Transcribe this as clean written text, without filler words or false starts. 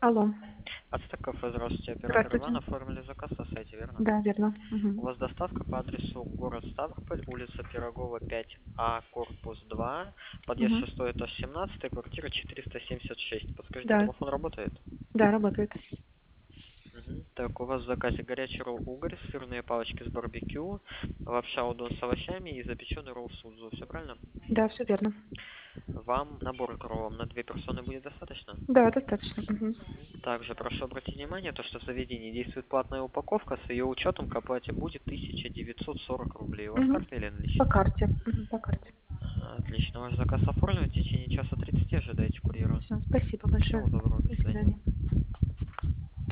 Алло. Ацтек кафе, здравствуйте. Оператор Здравствуйте. Иван, оформили заказ на сайте, верно? Да, верно. У Мгм. вас доставка по адресу город Ставрополь, улица Пирогова, 5А, корпус 2, подъезд Мгм. 6, этаж 17, квартира 476. Подскажите, Да, домофон работает? да, работает. Мгм. Так, у вас в заказе горячий ролл угорь, сырные палочки с барбекю, лапша удон с овощами и запеченный ролл судзу. Все правильно? Да, все верно. Вам набор к роллам на 2 персоны будет достаточно? Да, достаточно. Мгм. Также прошу обратить внимание, то, что в заведении действует платная упаковка, с ее учетом к оплате будет 1940 рублей. У вас Мгм. карта или По наличные? карте. Мгм, по карте. Отлично, ваш заказ оформлен, в течение часа 30 ожидайте курьера. Все, спасибо Всего большое. доброго, до До свидания. свидания.